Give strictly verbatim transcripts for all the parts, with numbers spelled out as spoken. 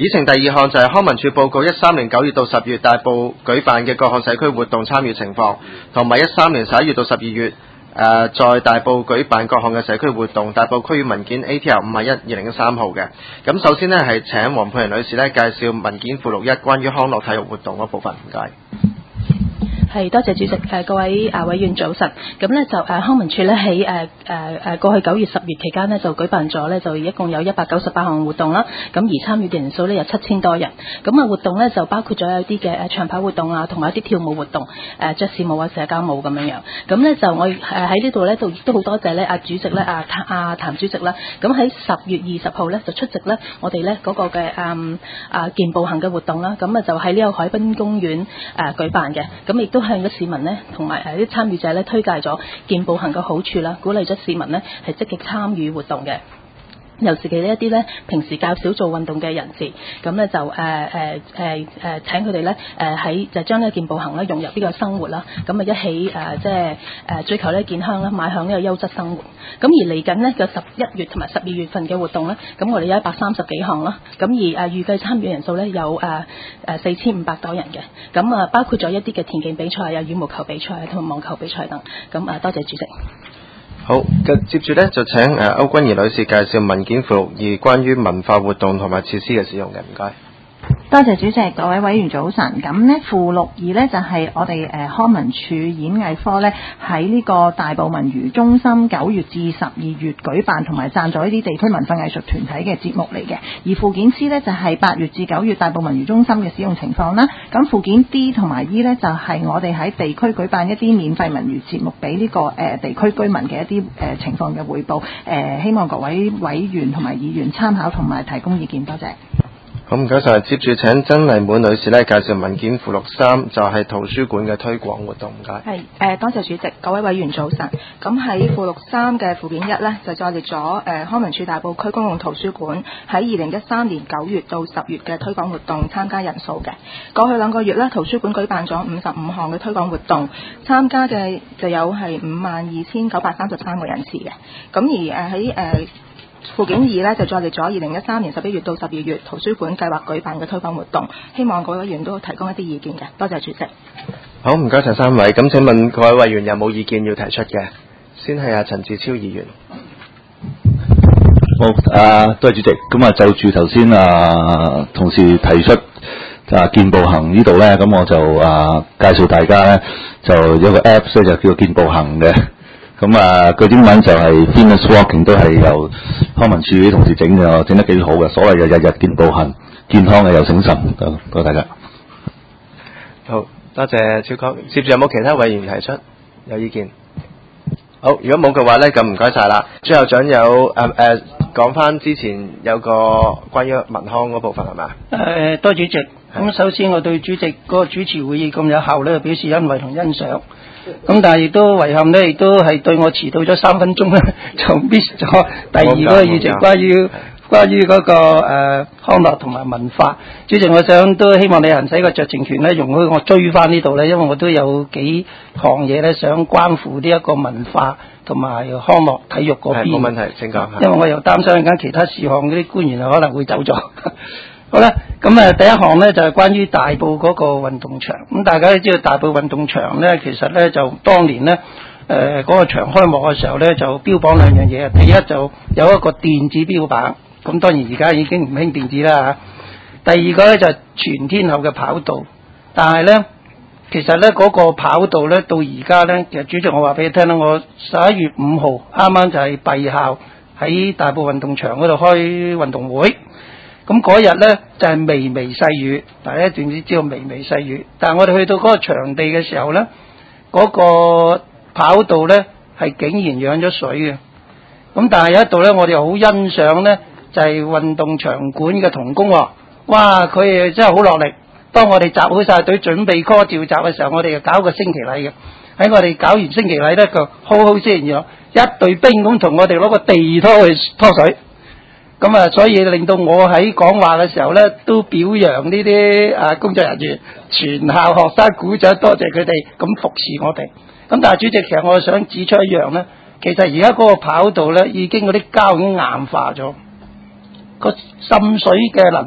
議程第二項就係康文署報告一三年九月到十月大埔舉辦嘅各項社區活動參與情況，同埋一三年十一月到十二月誒、呃、在大埔舉辦各項嘅社區活動。大埔區域文件 A T R 五十一二零一三號嘅。咁首先呢，係請黃佩玲女士呢介紹文件附錄一關於康樂體育活動嗰部分，唔該。 係，多謝主席。誒各位啊委員早晨。咁呢就誒康文署呢喺誒誒誒過去九月十月期間呢就舉辦咗呢就一共有一百九十八項活動啦。咁而參與嘅人數呢有七千多人。咁啊活動呢就包括咗有啲嘅誒長跑活動啊，同埋一啲跳舞活動，誒爵士舞啊、社交舞咁樣樣。咁呢就我誒喺呢度呢，都都好多謝呢阿主席呢，阿阿譚主席啦。咁喺十月二十號呢，就出席呢我哋呢嗰個嘅誒啊健步行嘅活動啦。咁啊就喺呢個海濱公園誒舉辦嘅。咁亦都向咗市民呢，同埋誒啲參與者呢，推介咗健步行嘅好處啦，鼓勵咗市民呢係積極參與活動嘅。尤其是呢一啲呢平時較少做運動嘅人士，咁呢就誒誒誒誒請佢哋呢誒喺就將呢個健步行呢融入呢個生活啦，咁啊一起誒、呃、即係誒追求呢健康啦，邁向呢個優質生活。咁而嚟緊呢個十一月同埋十二月份嘅活動呢，咁我哋有一百三十幾項啦，咁而誒預計參與人數呢有誒誒四千五百多人嘅，咁啊包括咗一啲嘅田徑比賽啊、羽毛球比賽同埋網球比賽等。咁啊多謝主席。 好，接住呢就請誒歐君儀女士介紹文件附錄二關於文化活動同埋設施嘅使用嘅，唔該。 多謝主席，各位委員早晨。咁呢附錄二呢就係、是、我哋誒、呃、康文署演藝科呢喺呢個大埔文娛中心九月至十二月舉辦同埋贊助呢啲地區文化藝術團體嘅節目嚟嘅。而附件 C 呢就係、是、八月至九月大埔文娛中心嘅使用情況啦。咁附件 D 同埋 E 呢就係、是、我哋喺地區舉辦一啲免費文娛節目俾呢、這個誒、呃、地區居民嘅一啲誒、呃、情況嘅匯報。誒、呃、希望各位委員同埋議員參考同埋提供意見，多謝。 好，唔該晒。接住請曾麗滿女士咧介紹文件附錄三，就係、是、圖書館嘅推廣活動。唔該。 係誒、呃，多謝主席，各位委員早晨。咁喺附錄三嘅附件一呢，就載列咗誒、呃、康文署大埔區公共圖書館喺二零一三年九月到十月嘅推廣活動參加人數嘅。過去兩個月呢，圖書館舉辦咗五十五項嘅推廣活動，參加嘅就有係五萬二千九百三十三個人次嘅。咁而誒喺誒附件二呢，就載列咗二零一三年十一月到十二月圖書館計劃舉辦嘅推廣活動，希望各位委員都提供一啲意見嘅。多謝主席。 好，唔該晒三位。咁請問各位委員有冇意見要提出嘅？先係阿陳志超議員。 好，啊，多謝主席。咁啊，就住頭先啊同事提出啊健步行呢度咧，咁我就啊介紹大家咧，就有個 Apps 咧就叫健步行嘅。咁啊，個英文就係 Fitness Walking， 都係由康文署啲同事整嘅，整得幾好嘅。所謂嘅日日健步行，健康嘅又醒神。多多謝大家。 好，多謝超哥。接住有冇其他委員提出有意見？好，如果冇嘅話咧，咁唔該晒啦。最後長有誒誒講翻之前有個關於文康嗰部分係嘛？ 誒，多謝主席。咁首先我對主席嗰個主持會議咁有效咧，表示欣慰同欣賞。咁但係亦都遺憾咧，亦都係對我遲到咗三分鐘咧，就 miss 咗第二嗰個議程，關於關於嗰個誒、呃、康樂同埋文化。主席，我想都希望你行使個酌情權咧，容許我追翻呢度咧，因為我都有幾項嘢咧想關乎呢一個文化同埋康樂體育嗰邊。 冇問題，請講。 因為我又擔心緊其他事項嗰啲官員可能會走咗。好啦，咁啊第一項呢就係、是、關於大埔嗰個運動場。咁大家都知道大埔運動場呢，其實呢就當年呢誒嗰、呃那個場開幕嘅時候呢，就標榜兩樣嘢。第一就有一個電子標板，咁當然而家已經唔興電子啦嚇。第二個呢就係、是、全天候嘅跑道，但係呢，其實呢嗰、那個跑道呢，到而家呢，其實主席我話俾你聽啦，我十一月五號啱啱就係閉校喺大埔運動場嗰度開運動會。咁嗰日呢，就係、是、微微細雨，大家一定知知道微微細雨。但係我哋去到嗰個場地嘅時候呢，嗰、那個跑道呢係竟然養咗水嘅。咁但係有一度呢，我哋又好欣賞呢，就係、是、運動場館嘅同工喎。哇！佢哋真係好落力。當我哋集好晒隊準備 call 召集嘅時候，我哋就搞個升旗禮嘅。喺我哋搞完升旗禮呢，佢好好先然一隊兵咁同我哋攞個地拖去拖水。咁啊，所以令到我喺講話嘅時候咧，都表揚呢啲啊工作人員，全校學生鼓掌，多謝佢哋咁服侍我哋。咁但係主席，其實我想指出一樣咧，其實而家嗰個跑道咧，已經嗰啲膠已經硬化咗，個滲水嘅能力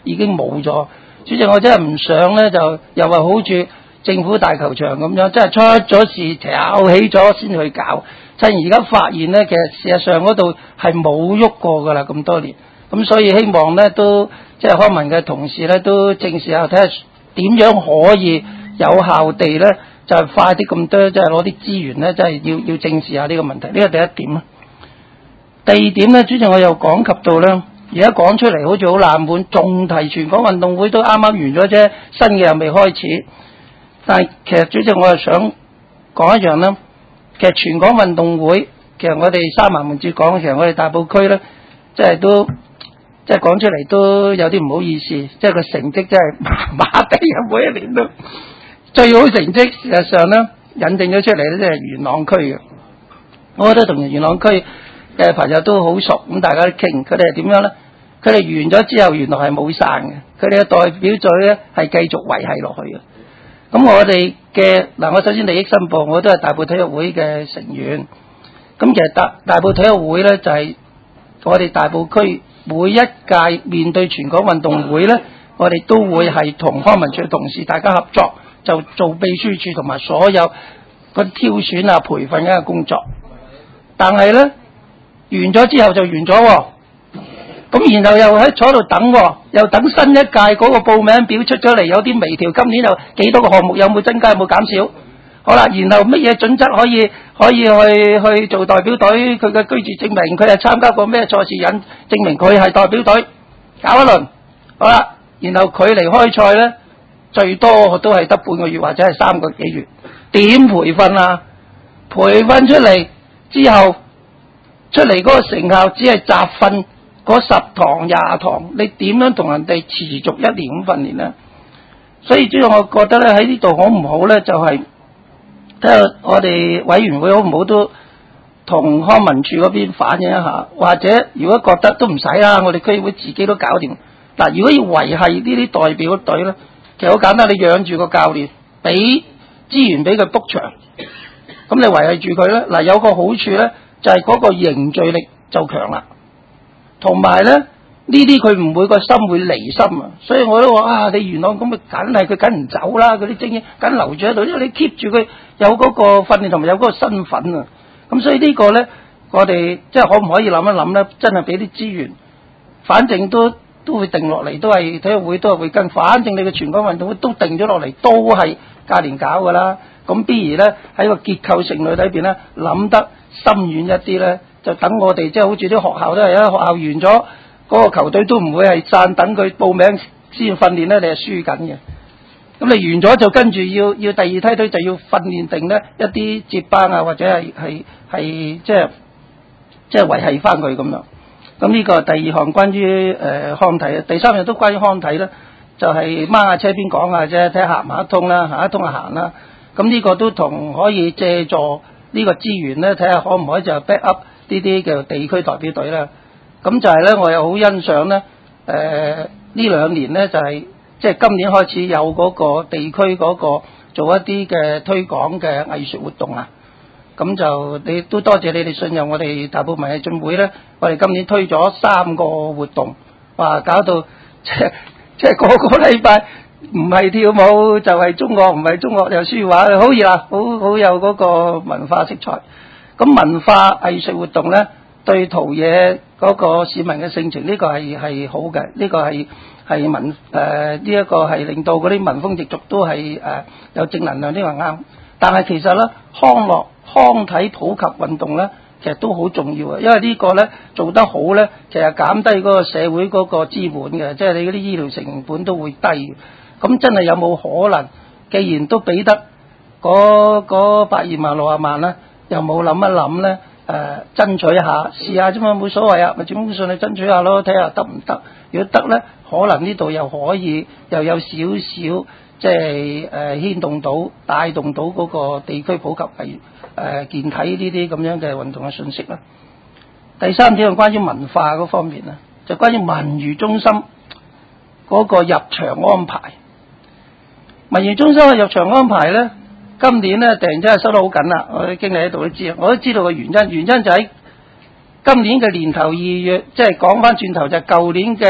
已經冇咗。主席，我真係唔想咧，就又話好似政府大球場咁樣，即係出咗事炒起咗先去搞。趁而家發現咧，其實事實上嗰度係冇喐過噶啦，咁多年。咁所以希望咧都即係康文嘅同事咧都正視下，睇下點樣可以有效地咧就係快啲咁多，即係攞啲資源咧，即係要要正視下呢個問題。呢個第一點啦。第二點咧，主席我又講及到咧，而家講出嚟好似好冷門，仲提全港運動會都啱啱完咗啫，新嘅又未開始。但係其實主席我又想講一樣啦，其實全港運動會，其實我哋三環門節講，其實我哋大埔區咧，即係都即係講出嚟都有啲唔好意思，即係個成績真係麻麻地啊！每一年都最好成績，事實上咧引證咗出嚟咧，即係元朗區嘅。我覺得同元朗區嘅朋友都好熟，咁大家都傾，佢哋係點樣咧？佢哋完咗之後，原來係冇散嘅，佢哋嘅代表隊咧係繼續維繫落去嘅。咁我哋嘅嗱，我首先利益申報，我都係大埔體育會嘅成員。咁其實大大埔體育會咧就係、是、我哋大埔區每一屆面對全港運動會咧，我哋都會係同康文署嘅同事大家合作，就做秘書處同埋所有嗰啲挑選啊、培訓嘅工作。但係咧完咗之後就完咗、哦。咁然後又喺坐度等、哦，又等新一屆嗰個報名表出咗嚟，有啲微調，今年有幾多個項目，有冇增加，有冇減少？好啦，然後乜嘢準則可以可以去去做代表隊？佢嘅居住證明，佢係參加過咩賽事引證明佢係代表隊，搞一輪。好啦，然後距離開賽呢，最多都係得半個月或者係三個幾月。點培訓啊？培訓出嚟之後，出嚟嗰個成效只係集訓。嗰十堂廿堂，你點樣同人哋持續一年咁訓練呢？所以主要我覺得咧喺呢度好唔好咧，就係睇下我哋委員會好唔好都同康文署嗰邊反映一下，或者如果覺得都唔使啦，我哋區議會自己都搞掂。嗱，如果要維繫呢啲代表隊咧，其實好簡單，你養住個教練，俾資源俾佢 book 場，咁你維繫住佢咧，嗱有個好處咧，就係、是、嗰個凝聚力就強啦。同埋咧，呢啲佢唔會個心會離心啊，所以我都話啊，你元朗咁咪梗係佢梗唔走啦，嗰啲精英梗留住喺度，因為你 keep 住佢有嗰個訓練同埋有嗰個身份啊。咁所以個呢個咧，我哋即係可唔可以諗一諗咧？真係俾啲資源，反正都都會定落嚟，都係體育會都係會跟，反正你嘅全港運動會都定咗落嚟，都係隔年搞㗎啦。咁不如咧喺個結構性裏邊咧諗得深遠一啲咧。就等我哋即係好似啲學校都係啊，學校完咗嗰個球隊都唔會係散，等佢報名先訓練咧，你係輸緊嘅。咁你完咗就跟住要要第二梯隊就要訓練定咧一啲接班啊，或者係係係即係即係維繫翻佢咁樣。咁呢個第二項關於誒康體啊，第三樣都關於康體咧，就係掹下車邊講下啫，睇下行唔行得通啦，行得通就行啦。咁呢個都同可以借助呢個資源咧，睇下可唔可以就 back up。呢啲嘅地區代表隊啦，咁就係咧，我又好欣賞咧。誒、呃、呢兩年咧就係即係今年開始有嗰個地區嗰個做一啲嘅推廣嘅藝術活動啊。咁就你都多謝你哋信任我哋大埔文藝進會咧，我哋今年推咗三個活動，哇！搞到即係即係個個禮拜唔係跳舞就係、是、中樂，唔係中樂又書畫，好熱啊，好好有嗰個文化色彩。咁文化藝術活動咧，對陶冶嗰個市民嘅性情，呢、這個係係好嘅，呢、這個係係文誒呢一個係令到嗰啲民風俗都係誒、呃、有正能量，呢個啱。但係其實咧，康樂康體普及運動咧，其實都好重要啊，因為呢個咧做得好咧，其實減低嗰個社會嗰個資本嘅，即係你嗰啲醫療成本都會低。咁真係有冇可能？既然都俾得嗰嗰百二萬六啊萬咧？又冇諗一諗咧，誒、呃、爭取一下，試下啫嘛，冇所謂啊，咪總上去爭取下咯，睇下得唔得？如果得咧，可能呢度又可以又有少少即係誒牽動到、帶動到嗰個地區普及係誒、呃、健體呢啲咁樣嘅運動嘅信息啦。第三點係關於文化嗰方面啊，就關於文娛中心嗰個入場安排。文娛中心嘅入場安排咧。今年咧突然之間收得好緊啦，我啲經理喺度都知，我都知道個原因。原因就喺今年嘅年頭二月，即係講翻轉頭就係舊年嘅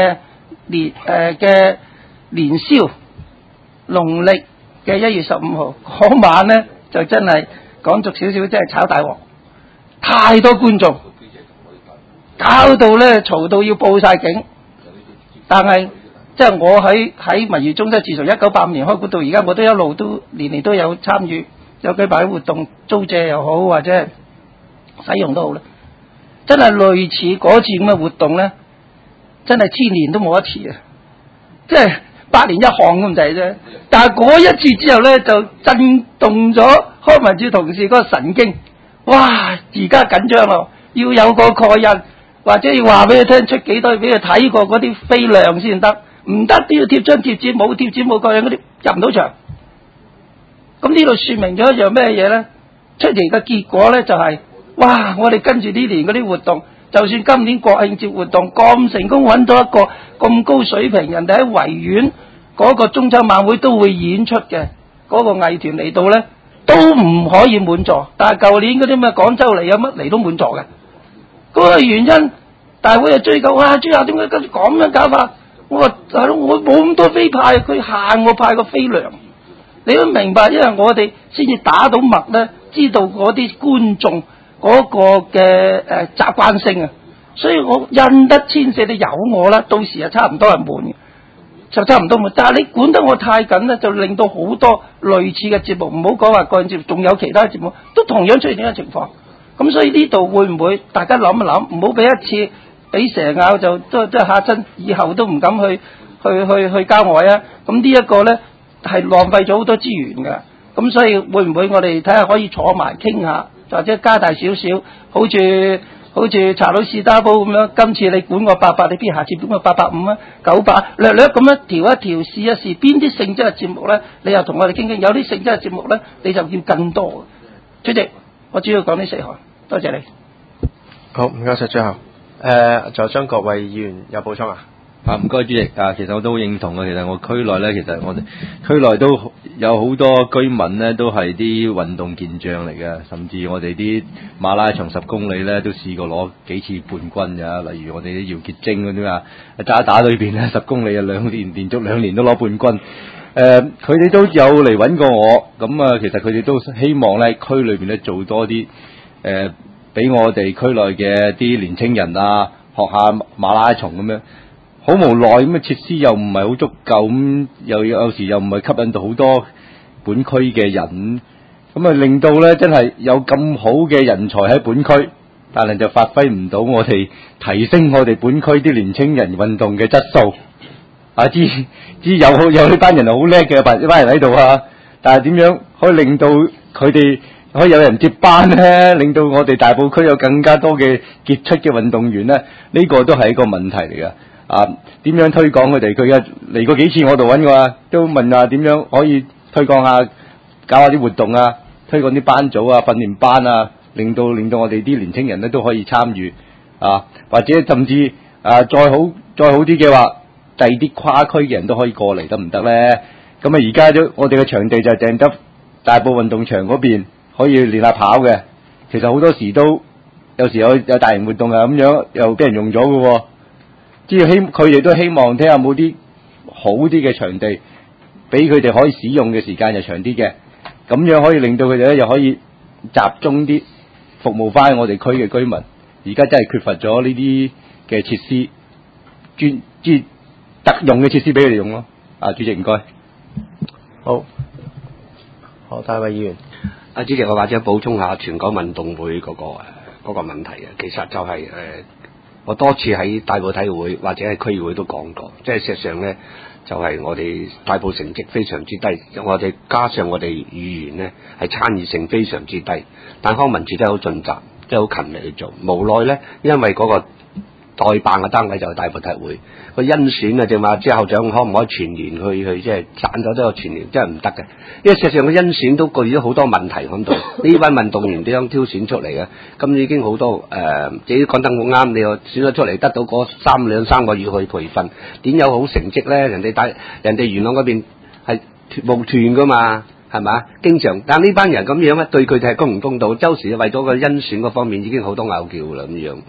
年誒嘅年宵，農曆嘅一月十五號嗰晚咧，就真係講俗少少，真係炒大鑊，太多觀眾，搞到咧嘈到要報晒警。但係即係我喺喺文娛中心，自從一九八五年開館到而家，我都一路都年年都有參與，有舉辦活動，租借又好或者係使用都好啦。真係類似嗰次咁嘅活動咧，真係千年都冇一次啊！即係百年一項咁滯啫。但係嗰一次之後咧，就震動咗康文署同事嗰個神經。哇！而家緊張咯，要有個蓋印，或者要話俾佢聽出幾多，俾佢睇過嗰啲飛量先得。唔得都要貼張貼紙，冇貼紙冇蓋印嗰啲入唔到場。咁呢度說明咗一樣咩嘢咧？出嚟嘅結果咧就係、是，哇！我哋跟住呢年嗰啲活動，就算今年國慶節活動咁成功，揾到一個咁高水平，人哋喺維園嗰個中秋晚會都會演出嘅嗰、那個藝團嚟到咧，都唔可以滿座。但係舊年嗰啲咩廣州嚟有乜嚟都滿座嘅。嗰、那個原因，大會又追究，哇！朱亞點解咁樣搞法？我話大佬，我冇咁多飛派，佢限我派個飛量。你都明白，因為我哋先至打到脈咧，知道嗰啲觀眾嗰個嘅誒習慣性啊，所以我印得千四，你由我啦，到時啊差唔多係滿嘅，就差唔多滿。但係你管得我太緊咧，就令到好多類似嘅節目，唔好講話個人節目，仲有其他節目都同樣出現呢個情況。咁所以呢度會唔會大家諗一諗，唔好俾一次俾蛇咬就都都嚇親，以後都唔敢去去去去郊外啊！咁呢一個咧係浪費咗好多資源㗎。咁所以會唔會我哋睇下可以坐埋傾下，或者加大少少，好似好似查到士打煲咁樣，今次你管我八百，你邊下次管我八百五啊、九百，略略咁樣調一調，試一試邊啲性質嘅節目咧，你又同我哋傾傾；有啲性質嘅節目咧，你就要更多。主席，我主要講呢四項，多謝你。 好，唔該晒，最後。誒、呃，仲有張國衛議員有補充啊？ 啊，唔該主席啊，其實我都好認同嘅。其實我區內咧，其實我哋區內都有好多居民咧，都係啲運動健將嚟嘅，甚至我哋啲馬拉松十公里咧，都試過攞幾次冠軍㗎。例如我哋啲姚潔貞嗰啲啊，渣打裏邊咧十公里啊兩年連續兩年都攞冠軍。誒、呃，佢哋都有嚟揾過我，咁啊，其實佢哋都希望咧區裏邊咧做多啲誒。俾我哋區內嘅啲年青人啊，學下馬拉松咁樣，好無奈咁嘅設施又唔係好足夠，咁又有時又唔係吸引到好多本區嘅人，咁啊令到咧真係有咁好嘅人才喺本區，但係就發揮唔到我哋提升我哋本區啲年青人運動嘅質素。啊，知知有好有呢班人係好叻嘅，班呢班人喺度啊，但係點樣可以令到佢哋可以有人接班咧，令到我哋大埔區有更加多嘅傑出嘅運動員咧？呢、這個都係一個問題嚟嘅。啊，點樣推廣佢哋？佢嘅嚟過幾次我度揾我啊，都問下點樣可以推廣下，搞下啲活動啊，推廣啲班組啊、訓練班啊，令到令到我哋啲年青人咧都可以參與啊，或者甚至啊再好再好啲嘅話，第二啲跨區嘅人都可以過嚟，得唔得咧？咁啊，而家都我哋嘅場地就係訂得大埔運動場嗰邊。可以練下跑嘅，其實好多時都有時有有大型活動啊咁樣，又俾人用咗嘅喎。只要希佢哋都希望睇下冇啲好啲嘅場地，俾佢哋可以使用嘅時間又長啲嘅，咁樣可以令到佢哋咧又可以集中啲服務翻我哋區嘅居民。而家真係缺乏咗呢啲嘅設施，專專特用嘅設施俾佢哋用咯。啊，主席唔該。 好，好，大位議員。 啊，主席，我或者補充下全港運動會嗰、那個誒嗰、那個問題啊，其實就係、是、誒、呃，我多次喺大埔體育會或者係區議會都講過，即係事實上咧，就係、是、我哋大埔成績非常之低，我哋加上我哋議員咧係參與性非常之低，但康文署都係好盡責，即係好勤力去做，無奈咧，因為嗰、那個代辦嘅單位就係大埔體育會，個甄選啊，正話之後長可唔可以全年去去即係賺咗都有全年，真係唔得嘅。因為事實上個甄選都具咗好多問題喺度，呢班運動員點樣挑選出嚟嘅？咁已經好多誒、呃，自己講得好啱，你又選咗出嚟，得到嗰三兩三個月去培訓，點有好成績咧？人哋大人哋元朗嗰邊係冇斷噶嘛，係嘛？經常，但呢班人咁樣咧，對佢哋係公唔公道？周時為咗個甄選嗰方面已經好多拗撬啦咁樣。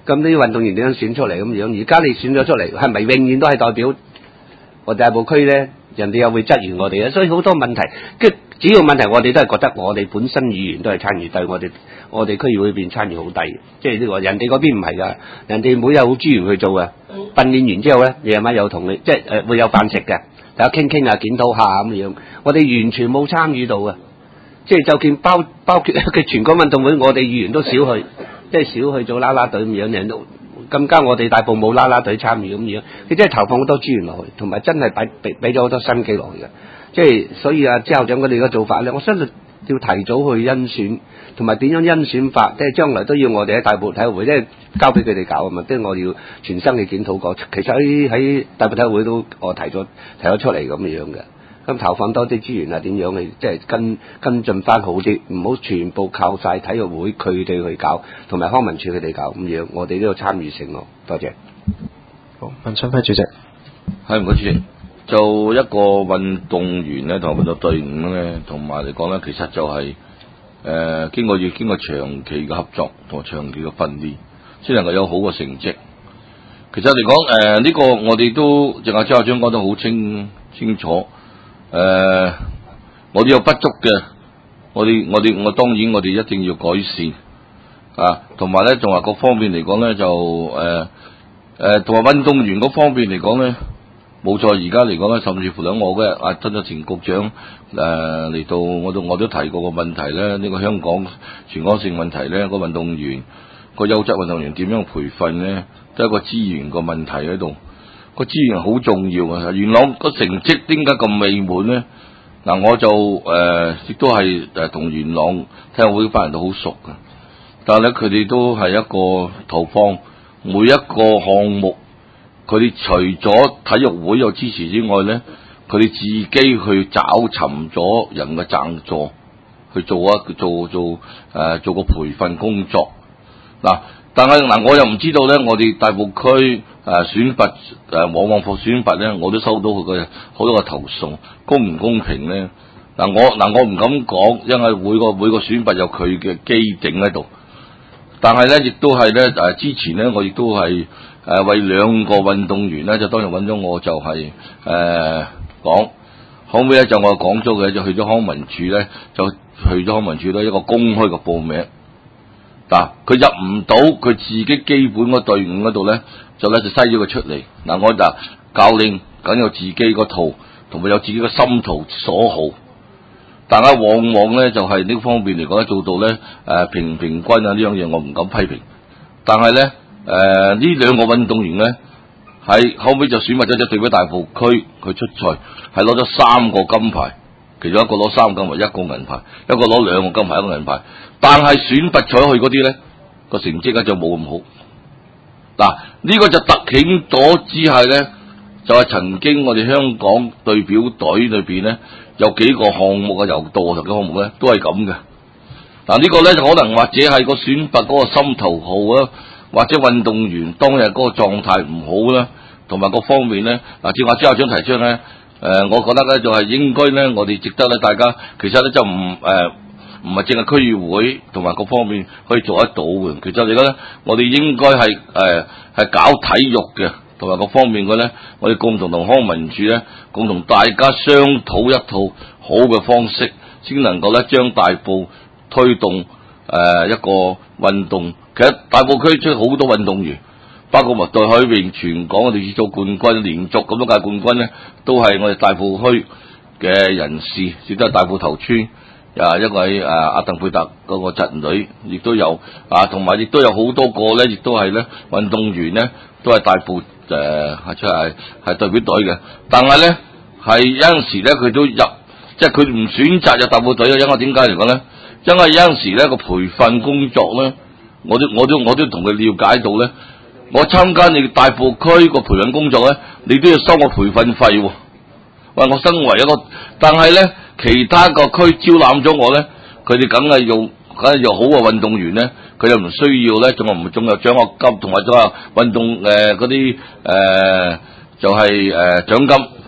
咁啲運動員點樣選出嚟咁樣？而家你選咗出嚟，係咪永遠都係代表我大埔區咧？人哋又會質疑我哋啊，所以好多問題。跟主要問題，我哋都係覺得我哋本身議員都係參與低，我哋我哋區議會邊參與好低，即係呢個人哋嗰邊唔係㗎，人哋每日好資源去做嘅，訓練完之後咧，夜晚有同你即係誒、呃、會有飯食嘅，大家傾傾下檢討下咁樣。我哋完全冇參與到嘅，即係就見包包括嘅全國運動會，我哋議員都少去，即係少去做啦啦隊咁樣，人都。更加我哋大埔冇啦啦隊參與咁樣，佢真係投放好多資源落去，同埋真係俾俾俾咗好多心機落去嘅。即係所以啊，之後長佢哋嘅做法咧，我相信要提早去甄選，同埋點樣甄選法，即係將來都要我哋喺大埔體育會，即係交俾佢哋搞啊嘛，即係我哋要全身去檢討過。其實喺喺大埔體育會都我提咗提咗出嚟咁樣嘅。咁投放多啲資源啊，點樣去即係跟跟進翻好啲，唔好全部靠晒體育會佢哋去搞，同埋康文署佢哋搞咁樣，我哋都有參與性咯。多謝。 好，文昌輝主席， 係唔該主席。做一個運動員咧，同埋運動隊伍咧，同埋嚟講咧，其實就係、是、誒、呃、經過要經過長期嘅合作同埋長期嘅訓練，先能夠有好嘅成績。其實嚟講誒呢個我哋都正阿張校長講得好清清楚。誒、呃，我哋有不足嘅，我哋我哋我當然我哋一定要改善啊，同埋咧仲話各方面嚟講咧就誒誒，同埋運動員嗰方面嚟講咧，冇錯，而家嚟講咧，甚至乎咧，我嘅阿曾蔭權局長誒嚟到，我都我都提過個問題咧，呢、這個香港全港性問題咧，個運動員個優質運動員點樣培訓咧，都係一個資源個問題喺度。個資源好重要啊！元朗個成績點解咁美滿咧？嗱，我就誒亦、呃、都係誒同元朗體育會班人都好熟嘅，但係咧佢哋都係一個投放每一個項目，佢哋除咗體育會有支持之外咧，佢哋自己去找尋咗人嘅贊助，去做一做做誒、呃、做個培訓工作。嗱，但係嗱我又唔知道咧，我哋大埔區。誒、啊、選拔誒、啊、往往課選拔咧，我都收到佢嘅好多嘅投訴，公唔公平咧？嗱、啊、我嗱、啊、我唔敢講，因為每個每個選拔有佢嘅基準喺度。但係咧，亦都係咧誒，之前咧我亦都係誒、啊、為兩個運動員咧，就當日揾咗我就係誒講，後尾咧就我講咗嘅，就去咗康文署咧，就去咗康文署咧一個公開嘅報名。嗱、啊，佢入唔到佢自己基本個隊伍嗰度咧。就咧就篩咗佢出嚟，嗱我就教練梗有自己個圖，同埋有自己個心圖所好，但係往往咧就係、是、呢方面嚟講咧做到咧誒、呃、平平均啊呢樣嘢我唔敢批評，但係咧誒呢兩、呃、個運動員咧喺後尾就選拔咗隻代表大埔區，佢出賽係攞咗三個金牌，其中一個攞三個金牌，一個銀牌，一個攞兩個金牌，一個銀牌，但係選拔咗去嗰啲咧個成績咧就冇咁好。嗱，呢個就突顯咗之係咧，就係、是、曾經我哋香港代表隊裏邊咧有幾個項目嘅柔道同嘅項目咧都係咁嘅。嗱，呢個咧就可能或者係個選拔嗰個心頭好啊，或者運動員當日嗰個狀態唔好啦，同埋各方面咧，嗱，正話張校長提出咧，誒、呃，我覺得咧就係、是、應該咧，我哋值得咧，大家其實咧就唔誒。呃唔係淨係區議會同埋各方面可以做得到嘅，其實嚟講咧，我哋應該係誒係搞體育嘅，同埋各方面嘅咧，我哋共同同康文署咧，共同大家商討一套好嘅方式，先能夠咧將大埔推動誒、呃、一個運動。其實大埔區出好多運動員，包括麥隊海泳全港我哋做冠軍，連續咁多屆冠軍咧，都係我哋大埔區嘅人士，亦都係大埔頭村。啊，一位誒阿鄧佩達嗰個侄女，亦都有啊，同埋亦都有好多個咧，亦都係咧運動員咧，都係大埔誒係出係係代表隊嘅。但係咧係有陣時咧，佢都入，即係佢唔選擇入大埔隊嘅。因為點解嚟講咧？因為有陣時咧個培訓工作咧，我都我都我都同佢了解到咧，我參加你大埔區個培訓工作咧，你都要收我培訓費喎。喂，我身為一個，但係咧。其他個區招攬咗我咧，佢哋梗係用梗係用好嘅運動員咧，佢又唔需要咧，仲有唔仲有獎學金同埋仲有運動誒嗰啲誒就係誒獎金嚇，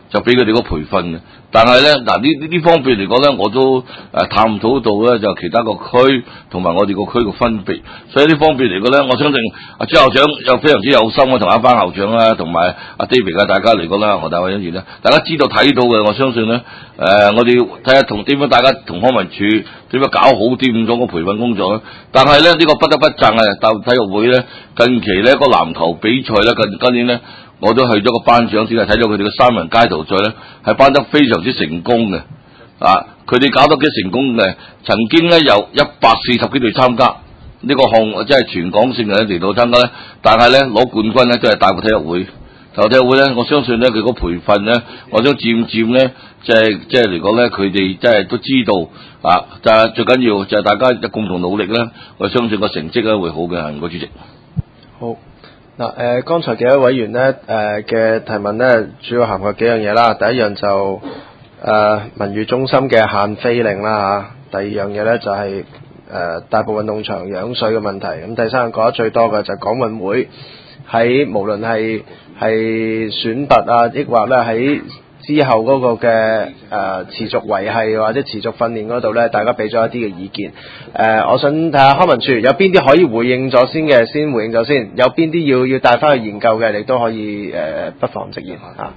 就俾佢哋個培訓嘅。但係咧，嗱呢呢方面嚟講咧，我都誒探討到咧，就其他個區同埋我哋個區嘅分別。所以呢方面嚟講咧，我相信阿朱校長又非常之有心啊，同阿班校長啦，同埋阿 David 啊，大家嚟講啦，何大偉議員咧，大家知道睇到嘅，我相信咧，誒、呃、我哋睇下同點樣大家同康文署點樣搞好啲咁種個培訓工作咧。但係咧，呢、這個不得不讚啊，大體育會咧近期咧個籃球比賽咧，近今年咧。我都去咗個頒獎典禮，睇咗佢哋嘅三人街頭賽咧，係頒得非常之成功嘅。啊，佢哋搞得幾成功嘅，曾經咧有一百四十幾隊參加呢個項目，即係全港性嘅嚟到參加咧。但係咧攞冠軍咧都係大埔體育會。大埔體育會咧，我相信咧佢個培訓咧，我想漸漸咧，即係即係嚟講咧，佢哋即係都知道啊。就係最緊要就係大家共同努力咧，我相信個成績咧會好嘅。唔該，主席。 好。嗱，誒，剛才幾位委員咧，誒嘅提問咧，主要涵蓋幾樣嘢啦。第一樣就誒、呃、文娛中心嘅限飛令啦嚇，第二樣嘢咧就係、是、誒、呃、大埔運動場養水嘅問題。咁第三樣講得最多嘅就係港運會喺無論係係選拔啊，抑或咧喺之後嗰個嘅誒、呃、持續維繫或者持續訓練嗰度咧，大家俾咗一啲嘅意見。誒、呃，我想睇下康文署有邊啲可以回應咗先嘅，先回應咗先；有邊啲要要帶翻去研究嘅，你都可以誒、呃、不妨直言嚇。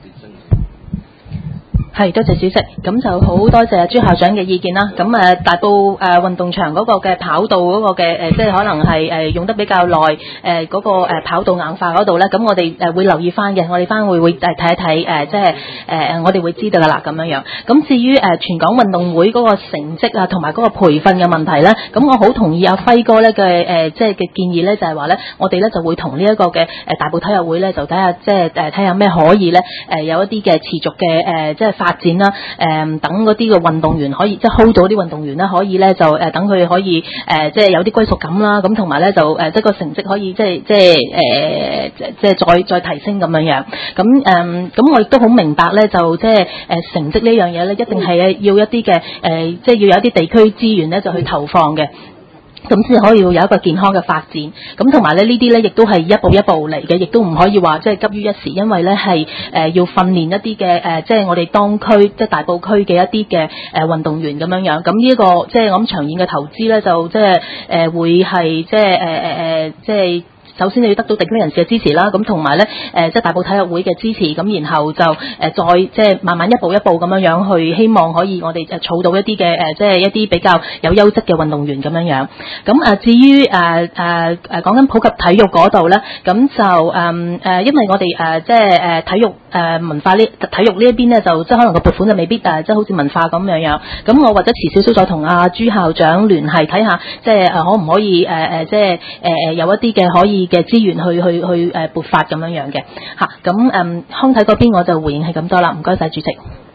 係，多謝主席。咁就好多謝朱校長嘅意見啦。咁誒大埔誒運動場嗰個嘅跑道嗰個嘅誒，即係可能係誒用得比較耐誒嗰個誒跑道硬化嗰度咧，咁我哋誒會留意翻嘅。我哋翻會會誒睇一睇誒，即係誒我哋會知道噶啦咁樣樣。咁至於誒全港運動會嗰個成績啊，同埋嗰個培訓嘅問題咧，咁我好同意阿輝哥咧嘅誒，即係嘅建議咧，就係話咧，我哋咧就會同呢一個嘅誒大埔體育會咧，就睇下即係誒睇下咩可以咧誒有一啲嘅持續嘅誒即係發展啦，誒、呃、等嗰啲嘅運動員可以即係 hold 到啲運動員啦，可以咧就誒、呃、等佢可以誒、呃、即係有啲歸屬感啦，咁同埋咧就誒、呃、即係個成績可以即係即係誒即係再再提升咁樣樣，咁誒咁我亦都好明白咧，就即係誒、呃、成績呢樣嘢咧，一定係要一啲嘅誒即係要有一啲地區資源咧就去投放嘅。咁先可以有一個健康嘅發展，咁同埋咧呢啲咧亦都係一步一步嚟嘅，亦都唔可以話即係急於一時，因為咧係誒要訓練一啲嘅誒，即係我哋當區即係大埔區嘅一啲嘅誒運動員咁樣樣。咁呢一個即係我諗長遠嘅投資咧，就即係誒會係即係誒誒誒即係。首先你要得到地區人士嘅支持啦，咁同埋咧誒即係大埔體育會嘅支持，咁然後就誒、呃、再即係慢慢一步一步咁樣樣去，希望可以我哋誒儲到一啲嘅誒即係一啲比較有優質嘅運動員咁樣樣。咁啊至於誒誒誒講緊普及體育嗰度咧，咁就誒誒、呃、因為我哋誒、呃、即係誒體育誒、呃、文化呢體育呢一邊咧，就即係可能個撥款就未必誒即係好似文化咁樣樣。咁我或者遲少少再同阿朱校長聯繫睇下，即係誒可唔可以誒誒、呃、即係誒誒有一啲嘅可以嘅資源去去去誒撥發咁樣樣嘅嚇，咁誒康體嗰邊我就回應係咁多啦，唔該晒主席。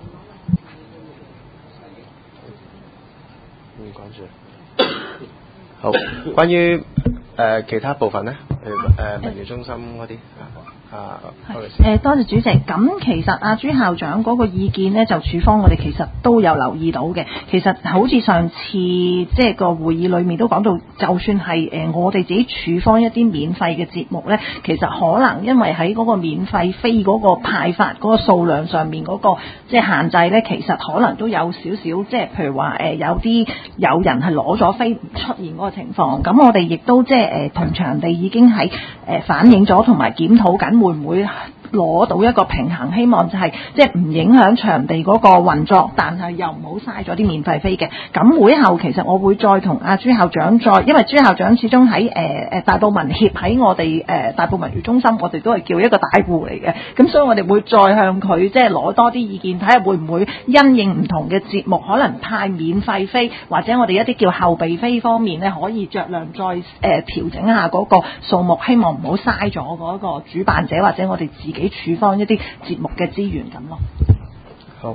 唔講住。好，關於誒、呃、其他部分咧，誒誒文娛中心嗰啲啊， 誒多謝主席。咁其實阿朱校長嗰個意見呢，就處方我哋其實都有留意到嘅。其實好似上次即係個會議裏面都講到，就算係誒我哋自己處方一啲免費嘅節目呢，其實可能因為喺嗰個免費飛嗰個派發嗰個數量上面嗰個即係限制呢，其實可能都有少少即係譬如話誒有啲有人係攞咗飛唔出現嗰個情況。咁我哋亦都即係誒同場地已經喺誒反映咗同埋檢討緊。會唔會攞到一個平衡？希望就係即係唔影響場地嗰個運作，但係又唔好嘥咗啲免費飛嘅。咁會後其實我會再同阿朱校長再，因為朱校長始終喺誒誒大埔文協喺我哋誒、呃、大埔文娛中心，我哋都係叫一個大戶嚟嘅。咁所以我哋會再向佢即係攞多啲意見，睇下會唔會因應唔同嘅節目，可能派免費飛，或者我哋一啲叫後備飛方面咧，可以酌量再誒、呃、調整下嗰個數目，希望唔好嘥咗嗰個主辦者或者我哋自己處方一啲節目嘅資源咁咯。 好，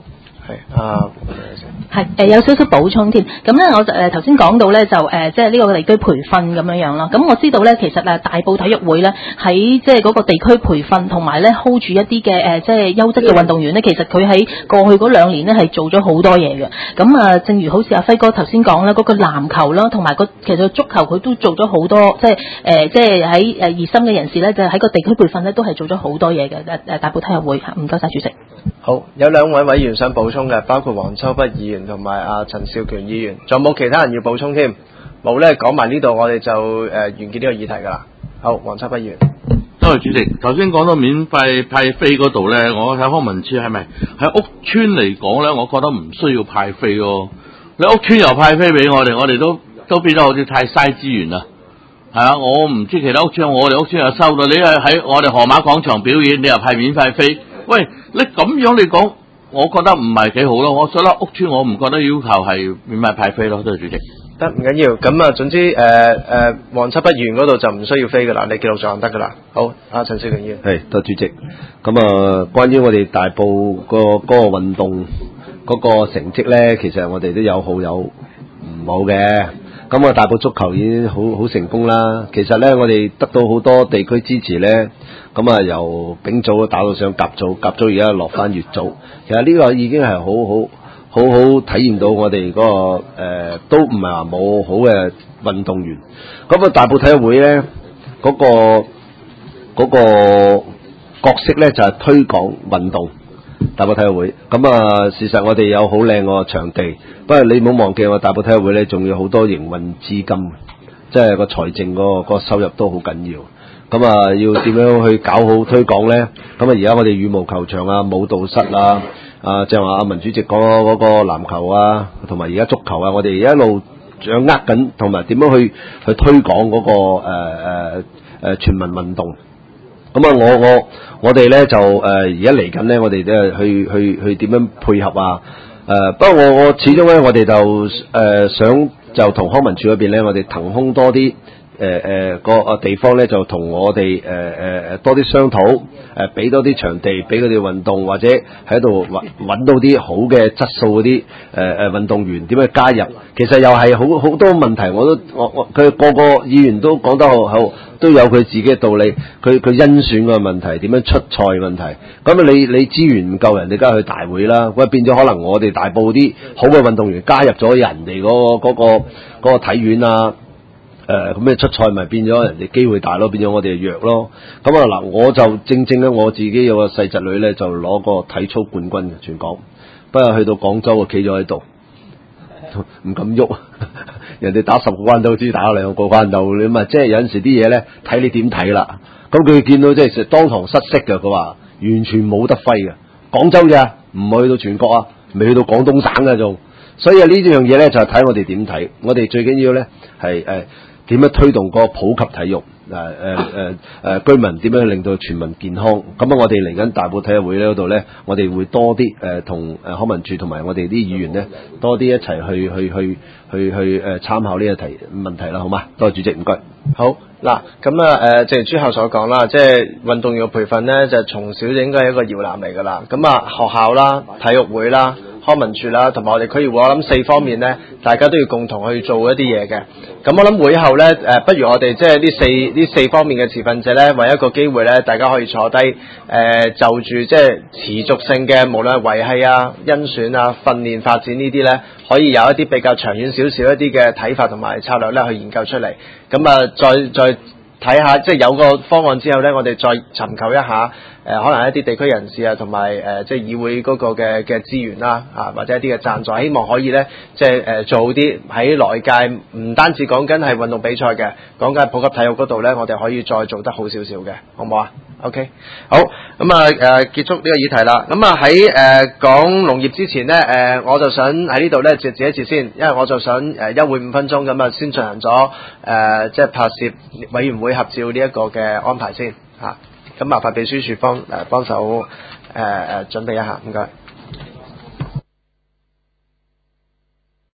係啊。 係誒、呃、有少少補充添，咁咧我就誒頭先講到咧就誒、呃、即係呢個地區培訓咁樣樣咯。咁我知道咧其實誒大埔體育會咧喺即係嗰個地區培訓同埋咧 hold 住一啲嘅誒即係優質嘅運動員咧，其實佢喺過去嗰兩年咧係做咗好多嘢嘅。咁啊，正如好似阿輝哥頭先講啦，嗰、那個籃球啦，同埋個其實足球佢都做咗好多，即係誒、呃、即係喺誒熱心嘅人士咧，就喺個地區培訓咧都係做咗好多嘢嘅。誒誒大埔體育會嚇，唔該晒主席。 好，有兩位委員想補充嘅，包括黃秋北議員同埋阿陳少權議員，仲有冇其他人要補充添？冇咧，講埋呢度，我哋就誒、呃、完結呢個議題㗎啦。好，黃秋北議員。 多謝主席。頭先講到免費派飛嗰度咧，我睇康文署係咪喺屋邨嚟講咧？我覺得唔需要派飛咯。你屋邨又派飛俾我哋，我哋都都變咗好似太嘥資源啦。係啊，我唔知其他屋邨，我哋屋邨又收到，你係喺我哋河馬廣場表演，你又派免費飛。喂，你咁樣你講，我覺得唔係幾好咯。我覺得屋邨我唔覺得要求係免費派飛咯。多謝主席。 得，唔緊要，咁啊，總之誒誒，黃秋北議員嗰度就唔需要飛噶啦，你記錄上得噶啦。好，阿陳少權議員。 係，多謝主席。咁啊，關於我哋大埔個嗰個運動嗰個成績咧，其實我哋都有好有唔好嘅。咁啊，大埔足球已經好好成功啦。其實咧，我哋得到好多地區支持咧。咁啊，由丙組打到上甲組，甲組而家落翻乙組。其實呢個已經係好好好好體驗到我哋嗰、那個誒、呃，都唔係話冇好嘅運動員。咁啊，大埔體育會咧嗰、那個嗰、那個角色咧就係、是、推廣運動。大埔體育會咁啊，事實我哋有好靚個場地，不過你唔好忘記我大埔體育會咧，仲有好多營運資金，即係個財政個個收入都好緊要。咁啊，要點樣去搞好推廣咧？咁啊，而家我哋羽毛球場啊、舞蹈室啊、啊，即係話阿文主席講嗰個籃球啊，同埋而家足球啊，我哋一路掌握緊，同埋點樣去去推廣嗰、那個誒誒誒全民運動。咁啊，我我我哋咧就誒而家嚟緊咧，我哋咧去去去點樣配合啊？誒、呃，不過我我始終咧，我哋就誒、呃、想就同康文署嗰邊咧，我哋騰空多啲。誒誒個啊地方咧就同我哋誒誒誒多啲商討，誒俾多啲場地俾佢哋運動，或者喺度揾揾到啲好嘅質素嗰啲誒誒運動員點樣加入。其實又係好好多問題，我都我我佢個個議員都講得好好，都有佢自己嘅道理。佢佢甄選個問題，點樣出賽問題。咁啊，你你資源唔夠，人哋梗係去大會啦。喂，變咗可能我哋大埔啲好嘅運動員加入咗人哋嗰個嗰個嗰個體院啊。誒咁咩出賽咪變咗人哋機會大咯，變咗我哋弱咯。咁啊嗱，我就正正咧，我自己有個細侄女咧，就攞個體操冠軍嘅全港。不過去到廣州啊，企咗喺度，唔敢喐。人哋打十個關鬥，知打兩個關鬥，你咪即係有陣時啲嘢咧，睇你點睇啦。咁佢見到即係當堂失色嘅，佢話完全冇得揮嘅。廣州咋，唔去到全國啊，未去到廣東省嘅仲。所以啊，呢樣嘢咧就係睇我哋點睇。我哋最緊要咧係誒。點樣推動個普及體育？誒誒誒誒居民點樣令到全民健康？咁啊，我哋嚟緊大埔體育會咧嗰度咧，我哋會多啲誒同誒康文署同埋我哋啲議員咧多啲一齊去去去去去誒參考呢個題問題啦，好嗎？多謝主席，唔該。 好嗱，咁啊誒，正如朱校所講啦，即係運動員培訓咧，就從小就應該係一個搖籃嚟㗎啦。咁啊，學校啦、體育會啦、康文署啦，同埋我哋區議會，我諗四方面咧，大家都要共同去做一啲嘢嘅。咁我諗會後咧，誒，不如我哋即係呢四呢四方面嘅持份者咧，為一個機會咧，大家可以坐低，誒、呃，就住即係持續性嘅，無論係維繫啊、甄選啊、訓練發展呢啲咧，可以有一啲比較長遠少少一啲嘅睇法同埋策略咧，去研究出嚟。咁啊，再再睇下，即係有個方案之後咧，我哋再尋求一下。誒、呃、可能一啲地區人士啊，同埋誒即係議會嗰個嘅嘅資源啦，啊或者一啲嘅贊助，希望可以咧即係誒做啲喺內界，唔單止講緊係運動比賽嘅，講緊係普及體育嗰度咧，我哋可以再做得好少少嘅，好唔好啊 ？OK， 好，咁啊誒結束呢個議題啦。咁啊喺誒講農業之前咧，誒、呃、我就想喺呢度咧截止一截先，因為我就想誒休會五分鐘咁啊，先進行咗誒即係拍攝委員會合照呢一個嘅安排先嚇。咁麻煩秘書處幫誒幫手誒誒準備一下，唔該。